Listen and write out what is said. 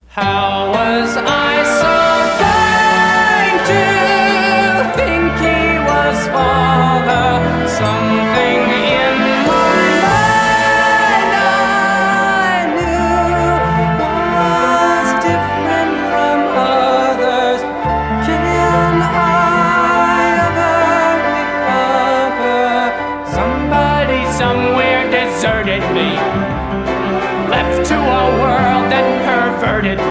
How was I so blind to think he was father? Something in my mind I knew was different from others. Can I ever recover? Somebody somewhere deserted me, left to a world that perverted